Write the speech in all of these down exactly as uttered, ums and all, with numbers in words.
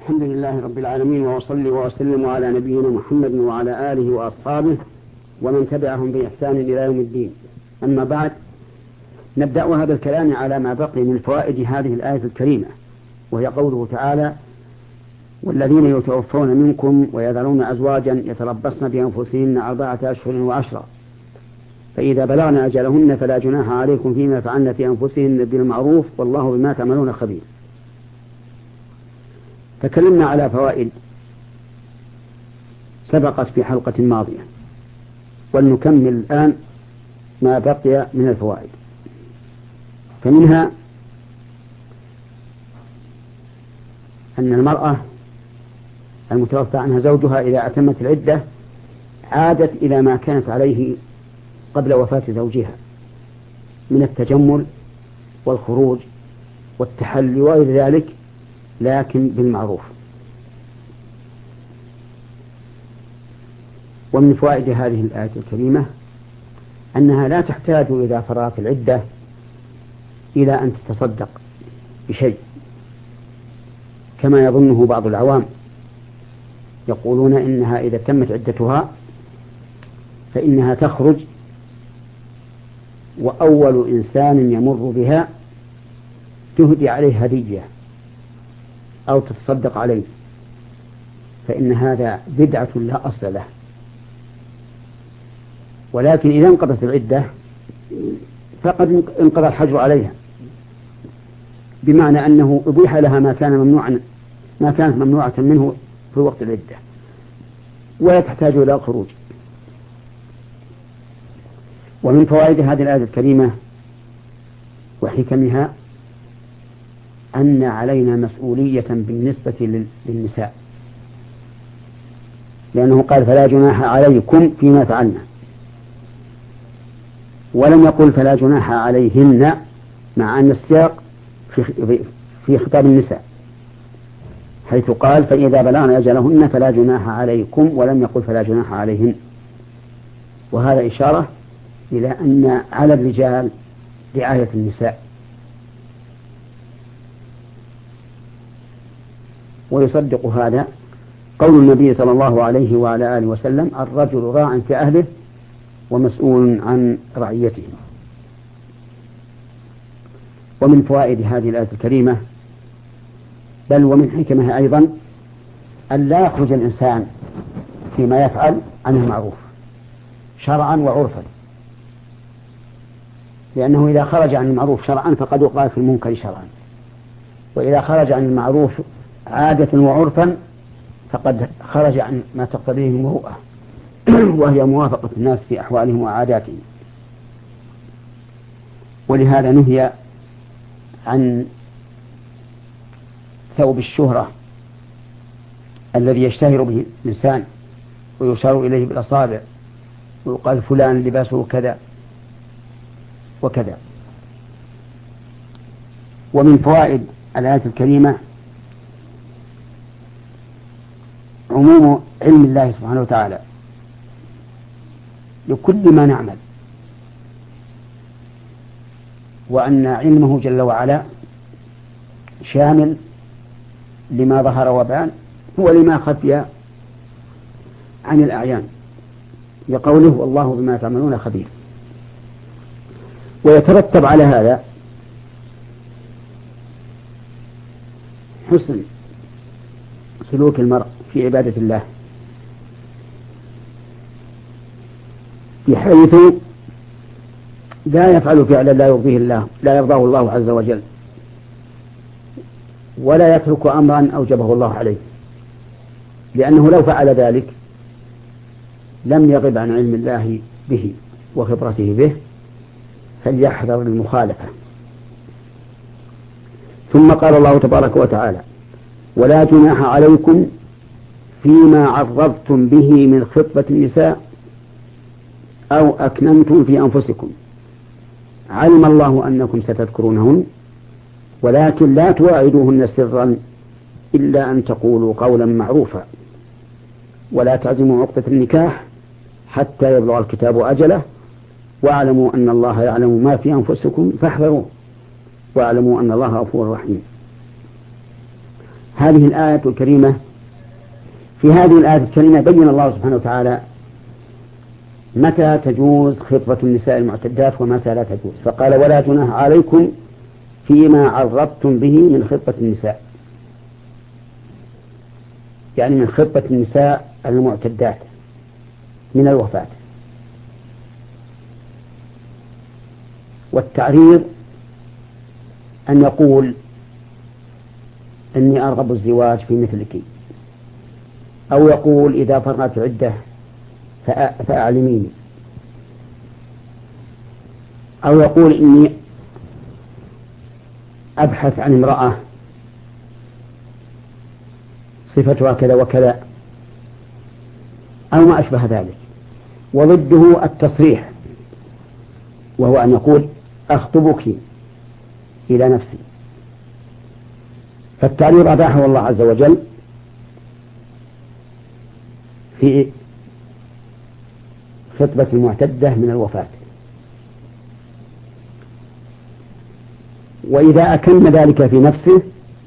الحمد لله رب العالمين، وأصلي وأسلم على نبينا محمد وعلى آله وأصحابه ومن تبعهم بإحسان إلى يوم الدين. أما بعد، نبدأ هذا الكلام على ما بقي من فوائد هذه الآية الكريمة، وهي قوله تعالى: والذين يتوفون منكم ويذرون أزواجا يتربصن بأنفسهن أربعة أشهر وعشرا فإذا بلغن أجلهن فلا جناح عليكم فيما فعلن في أنفسهن بالمعروف والله بما تعملون خبير. تكلمنا على فوائد سبقت في حلقة ماضية، ولنكمل الآن ما بقي من الفوائد. فمنها أن المرأة المتوفى عنها زوجها إذا أتمت العدة عادت إلى ما كانت عليه قبل وفاة زوجها من التجمل والخروج والتحلي وغير ذلك، لكن بالمعروف. ومن فوائد هذه الآية الكريمة أنها لا تحتاج إذا فرغت العدة إلى أن تتصدق بشيء كما يظنه بعض العوام، يقولون إنها إذا تمت عدتها فإنها تخرج وأول إنسان يمر بها تهدي عليه هدية أو تتصدق عليه، فإن هذا بدعة لا أصل له. ولكن إذا انقضت العدة فقد انقضى الحجر عليها، بمعنى أنه أبيح لها ما كان ممنوعا ما كانت ممنوعة منه في وقت العدة، ولا تحتاج إلى الخروج. ومن فوائد هذه الآية الكريمة وحكمها أن علينا مسؤولية بالنسبة للنساء، لأنه قال: فلا جناح عليكم فيما فعلنا، ولم يقل فلا جناح عليهن، مع أن السياق في في خطاب النساء، حيث قال: فإذا بلغن أجلهن فلا جناح عليكم، ولم يقل فلا جناح عليهن. وهذا إشارة إلى أن على الرجال رعاية النساء. ويصدق هذا قول النبي صلى الله عليه وعلى آله وسلم: الرجل راع في أهله ومسؤول عن رعيته. ومن فوائد هذه الآية الكريمة بل ومن حكمها أيضا أن لا يخرج الإنسان فيما يفعل عن المعروف شرعا وعرفا، لأنه إذا خرج عن المعروف شرعا فقد وقع في المنكر شرعا، وإذا خرج عن المعروف عادة وعرفا فقد خرج عن ما تقتضيه المروءة وهي موافقة الناس في أحوالهم وعاداتهم. ولهذا نهي عن ثوب الشهرة الذي يشتهر به الإنسان ويشار إليه بالأصابع ويقال فلان لباسه كذا وكذا. ومن فوائد الآية الكريمة عموم علم الله سبحانه وتعالى لكل ما نعمل، وأن علمه جل وعلا شامل لما ظهر وبان ولما خفي عن الأعيان، لقوله: والله بما تعملون خبير. ويترتب على هذا حسن سلوك المرء في عبادة الله، بحيث لا يفعل فعلا لا يرضيه الله لا يرضاه الله عز وجل، ولا يترك أمرا أوجبه الله عليه، لأنه لو فعل ذلك لم يغب عن علم الله به وخبرته به، فليحذر المخالفة. ثم قال الله تبارك وتعالى: ولا جناح عليكم فيما عرضتم به من خطبة النساء أو أكننتم في أنفسكم علم الله أنكم ستذكرونهن ولكن لا تواعدوهن سرا إلا أن تقولوا قولا معروفا ولا تعزموا عقدة النكاح حتى يبلغ الكتاب أجله واعلموا أن الله يعلم ما في أنفسكم فاحذروه واعلموا أن الله غفور رحيم. هذه الآية الكريمة في هذه الآية الكريمة بين الله سبحانه وتعالى متى تجوز خطبة النساء المعتدات ومتى لا تجوز، فقال ولا جناح عليكم فيما عرضتم به من خطبة النساء، يعني من خطبة النساء المعتدات من الوفاة. والتعريض أن يقول إني أرغب الزواج في مثلك، أو يقول إذا فرغت عدة فأعلميني، أو يقول إني أبحث عن امرأة صفتها كذا وكذا، أو ما أشبه ذلك. وضده التصريح، وهو أن يقول أخطبك إلى نفسي. فالتعريض أباحه الله عز وجل في خطبة المعتدة من الوفاة، وإذا أكن ذلك في نفسه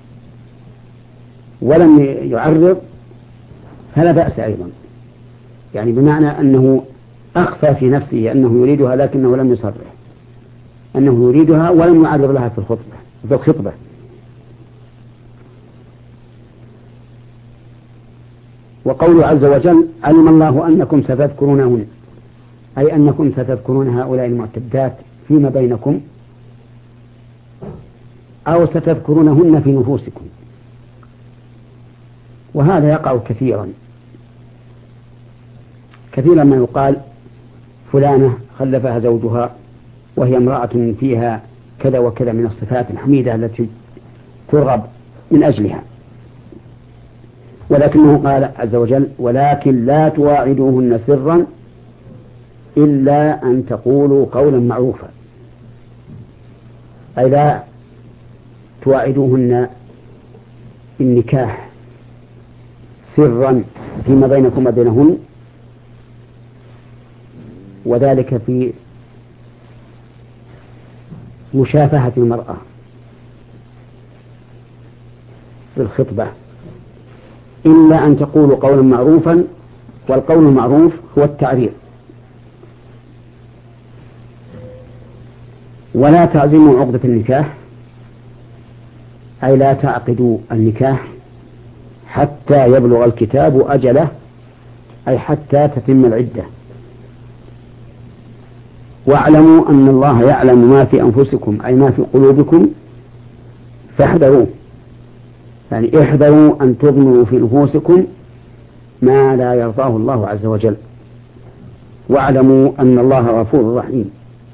ولم يعرض فلا بأس أيضا، يعني بمعنى أنه أخفى في نفسه أنه يريدها لكنه لم يصرح أنه يريدها ولم يعرض لها في الخطبة في الخطبة. وقوله عز وجل علم الله أنكم ستذكرونهن، أي أنكم ستذكرون هؤلاء المعتدات فيما بينكم، أو ستذكرونهن في نفوسكم. وهذا يقع كثيرا كثيرا ما يقال فلانة خلفها زوجها وهي امرأة فيها كذا وكذا من الصفات الحميدة التي ترغب من أجلها، ولكنه قال عز وجل ولكن لا تواعدوهن سرا إلا أن تقولوا قولا معروفا، أي لا تواعدوهن النكاح سرا فيما بينكم وبينهن، وذلك في مشافهة المرأة في الخطبة، إلا أن تقولوا قولا معروفا. والقول المعروف هو التعريف. ولا تعزموا عقدة النكاح، أي لا تعقدوا النكاح حتى يبلغ الكتاب أجله، أي حتى تتم العدة. واعلموا أن الله يعلم ما في أنفسكم، أي ما في قلوبكم، فاحذروا، يعني احذروا أن تضمروا في نفوسكم ما لا يرضاه الله عز وجل. واعلموا أن الله غفور رحيم،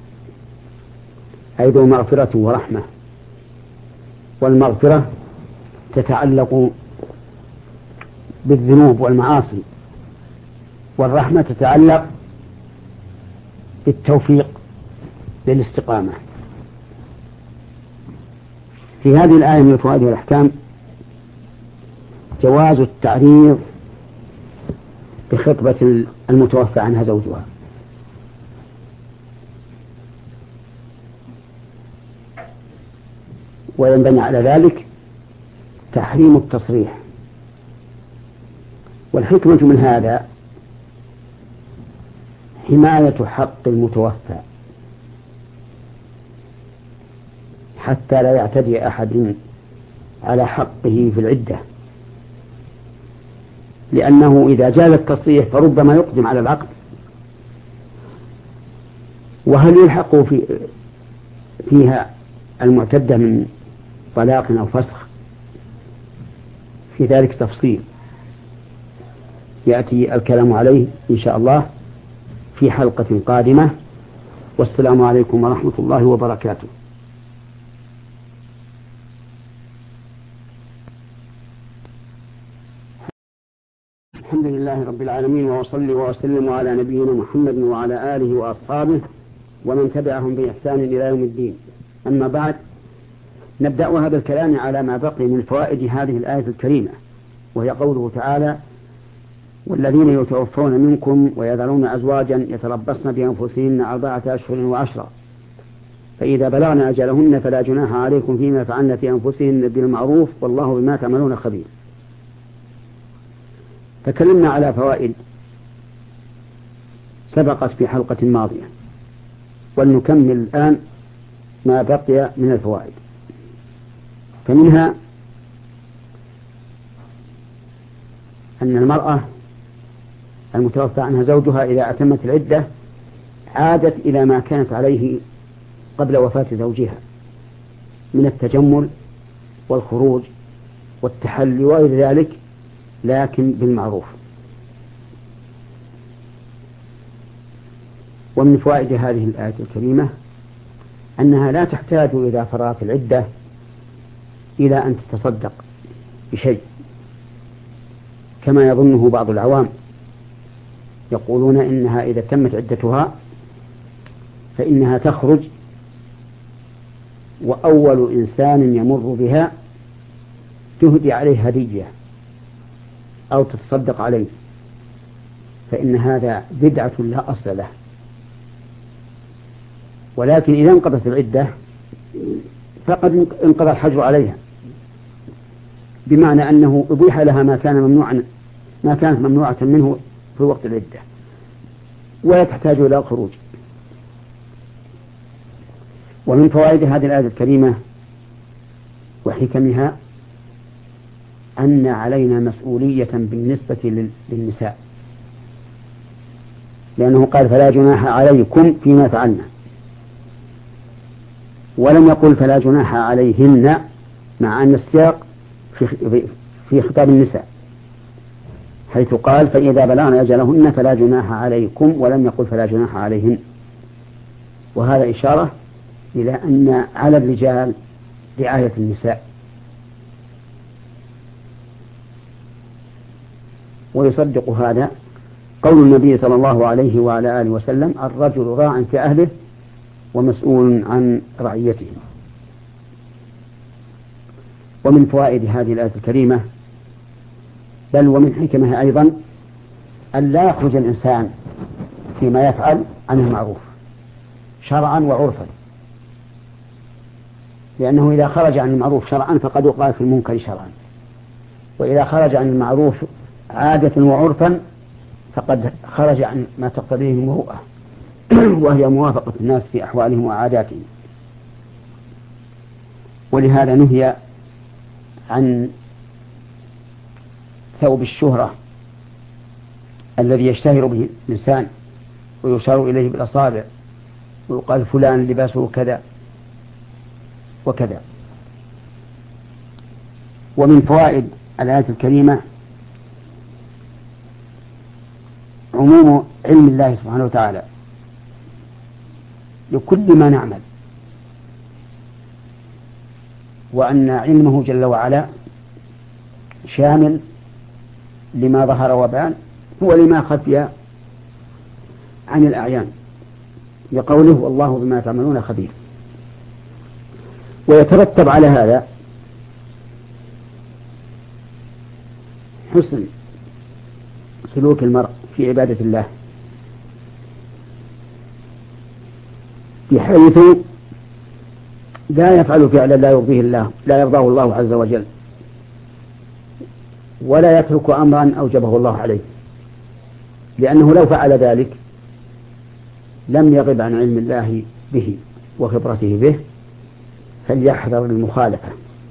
أي ذو مغفرة ورحمة. والمغفرة تتعلق بالذنوب والمعاصي، والرحمة تتعلق بالتوفيق للاستقامة. في هذه الآية من فوائد الأحكام جواز التعريض بخطبة المتوفى عنها زوجها، وينبني على ذلك تحريم التصريح. والحكمة من هذا حماية حق المتوفى حتى لا يعتدي أحد على حقه في العدة، لأنه إذا جاز التصريح فربما يقدم على العقد، وهل يلحق في فيها المعتدة من طلاق أو فسخ؟ في ذلك تفصيل يأتي الكلام عليه إن شاء الله في حلقة قادمة. والسلام عليكم ورحمة الله وبركاته. الحمد لله رب العالمين، وأصلي وأسلم على نبينا محمد وعلى آله وأصحابه ومن تبعهم بإحسان إلى يوم الدين. أما بعد، نبدأ هذا الكلام على ما بقي من فوائد هذه الآية الكريمة، وهي قوله تعالى والذين يتوفون منكم ويذرون أزواجا يتربصن بأنفسهن أربعة أشهر وعشرا. فإذا بلغن أجلهن فلا جناح عليكم فيما فعلن في أنفسهن بالمعروف والله بما تعملون خبير. تكلمنا على فوائد سبقت في حلقة ماضية، ولنكمل الآن ما بقي من الفوائد. فمنها أن المرأة المتوفى عنها زوجها إذا أتمت العدة عادت إلى ما كانت عليه قبل وفاة زوجها من التجمل والخروج والتحلي وغير ذلك، لكن بالمعروف. ومن فوائد هذه الآية الكريمة أنها لا تحتاج إذا فرغت العدة إلى أن تتصدق بشيء كما يظنه بعض العوام، يقولون إنها إذا تمت عدتها فإنها تخرج وأول إنسان يمر بها تهدي عليه هدية أو تتصدق عليه، فإن هذا بدعة لا أصل له. ولكن إذا انقضت العدة فقد انقضى الحجر عليها، بمعنى أنه أبيح لها ما كان ممنوعا ما كانت ممنوعة منه في وقت العدة ولا تحتاج إلى الخروج. ومن فوائد هذه الآية الكريمة وحكمها أن علينا مسؤولية بالنسبة للنساء، لأنه قال فلا جناح عليكم فيما فعلنا، ولم يقل فلا جناح عليهن، مع أن السياق في في خطاب النساء، حيث قال فإذا بلغن أجلهن فلا جناح عليكم، ولم يقل فلا جناح عليهن. وهذا إشارة إلى أن على الرجال رعاية النساء. ويصدق هذا قول النبي صلى الله عليه وعلى آله وسلم الرجل راع في أهله ومسؤول عن رعيته. ومن فوائد هذه الآية الكريمة بل ومن حكمها أيضا أن لا يخرج الإنسان فيما يفعل عن المعروف شرعا وعرفا، لأنه إذا خرج عن المعروف شرعا فقد وقع في المنكر شرعا، وإذا خرج عن المعروف عادة وعرفا فقد خرج عن ما تقتضيه المروءة وهي موافقة الناس في أحوالهم وعاداتهم. ولهذا نهي عن ثوب الشهرة الذي يشتهر به الإنسان ويشار إليه بالأصابع ويقال فلان لباسه كذا وكذا. ومن فوائد الآية الكريمة عموم علم الله سبحانه وتعالى لكل ما نعمل، وأن علمه جل وعلا شامل لما ظهر وبان ولما خفي عن الأعيان، لقوله والله بما تعملون خبير. ويترتب على هذا حسن سلوك المرء في عبادة الله، بحيث لا يفعل فعلا لا يرضيه الله لا يرضاه الله عز وجل، ولا يترك أمرا أوجبه الله عليه، لأنه لو فعل ذلك لم يغب عن علم الله به وخبرته به، فليحذر المخالفة.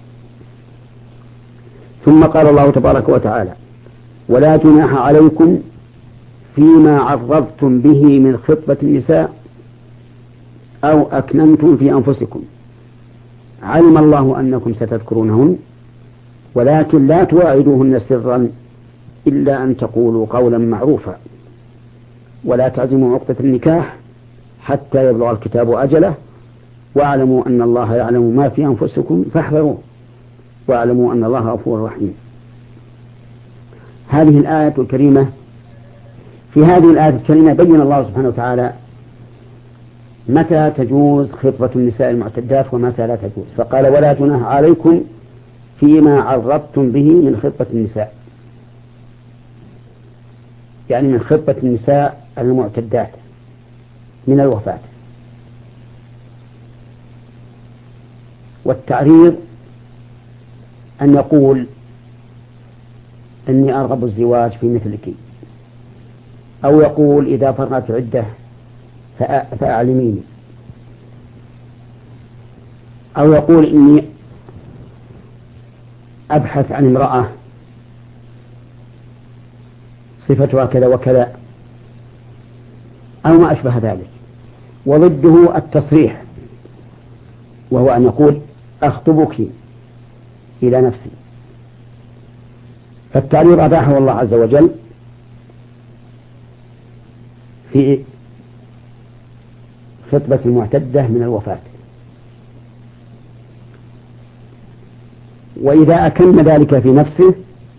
ثم قال الله تبارك وتعالى ولا جناح عليكم فيما عرضتم به من خطبة النساء أو أكننتم في أنفسكم علم الله أنكم ستذكرونهن ولكن لا تواعدوهن سرا إلا أن تقولوا قولا معروفا ولا تعزموا عقدة النكاح حتى يبلغ الكتاب أجله واعلموا أن الله يعلم ما في أنفسكم فاحذروا واعلموا أن الله غفور رحيم. هذه الآية الكريمة في هذه الآية الكريمة بين الله سبحانه وتعالى متى تجوز خطبة النساء المعتدات ومتى لا تجوز، فقال ولا جناح عليكم فيما عرضتم به من خطبة النساء، يعني من خطبة النساء المعتدات من الوفاة. والتعريض أن يقول إني أرغب الزواج في مثلك، أو يقول إذا فرغت عدة فأعلميني، أو يقول إني أبحث عن امرأة صفتها كذا وكذا، أو ما أشبه ذلك. وضده التصريح، وهو أن يقول أخطبك إلى نفسي. فالتعريض أباحه الله عز وجل في خطبة المعتدة من الوفاة، وإذا أكن ذلك في نفسه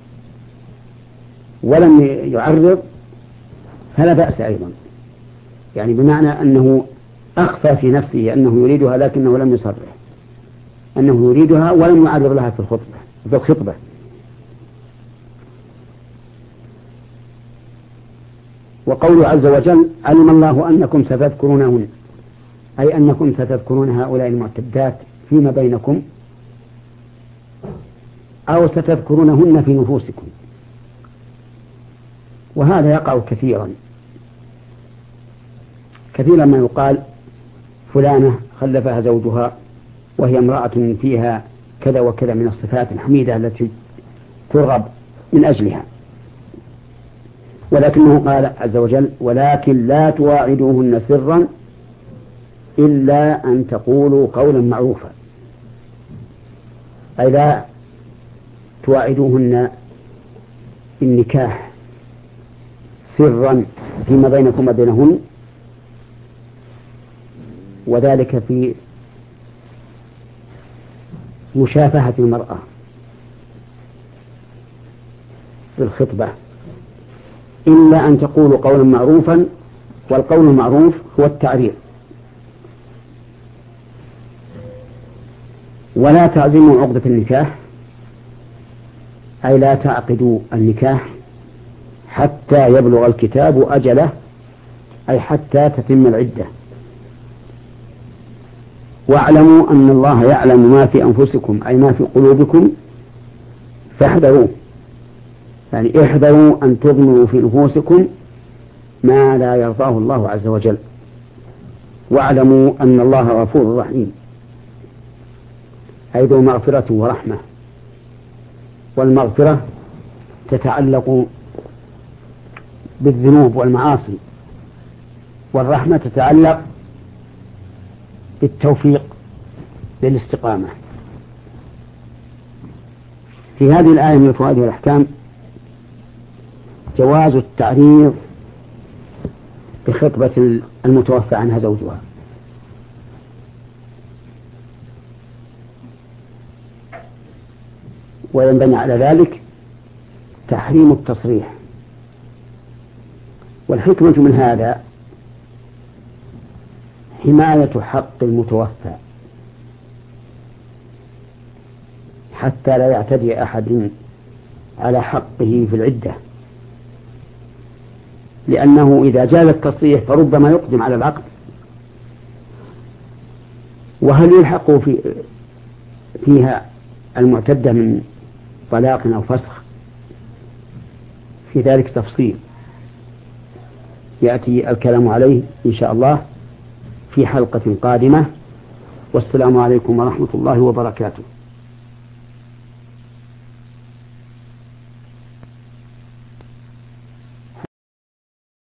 ولم يعرض فلا بأس أيضا، يعني بمعنى أنه أخفى في نفسه أنه يريدها لكنه لم يصرح أنه يريدها ولم يعرض لها في الخطبة في الخطبة. وقوله عز وجل علم الله أنكم ستذكرونهن، أي أنكم ستذكرون هؤلاء المعتدات فيما بينكم، أو ستذكرونهن في نفوسكم. وهذا يقع كثيرا كثيرا ما يقال فلانة خلفها زوجها وهي امرأة فيها كذا وكذا من الصفات الحميدة التي ترغب من أجلها، ولكنه قال عز وجل ولكن لا تواعدوهن سرا إلا أن تقولوا قولا معروفا، أي لا تواعدوهن النكاح سرا فيما بينكم وبينهن، وذلك في مشافهة المرأة في الخطبة، إلا أن تقولوا قولا معروفا. والقول المعروف هو التعريف. ولا تعزموا عقدة النكاح، أي لا تعقدوا النكاح حتى يبلغ الكتاب أجله، أي حتى تتم العدة. واعلموا أن الله يعلم ما في أنفسكم، أي ما في قلوبكم، فاحذروا، يعني احذروا أن تضمروا في نفوسكم ما لا يرضاه الله عز وجل. واعلموا أن الله غفور رحيم، أي ذو مغفرة ورحمة، والمغفرة تتعلق بالذنوب والمعاصي، والرحمة تتعلق بالتوفيق للاستقامة. في هذه الآية من فوائد الأحكام جواز التعريض بخطبة المتوفى عنها زوجها، وينبني على ذلك تحريم التصريح. والحكمة من هذا حماية حق المتوفى حتى لا يعتدي أحد على حقه في العدة، لأنه إذا جاز التصريح فربما يقدم على العقد، وهل يلحق في فيها المعتدة من طلاق أو فسخ؟ في ذلك تفصيل يأتي الكلام عليه إن شاء الله في حلقة قادمة. والسلام عليكم ورحمة الله وبركاته.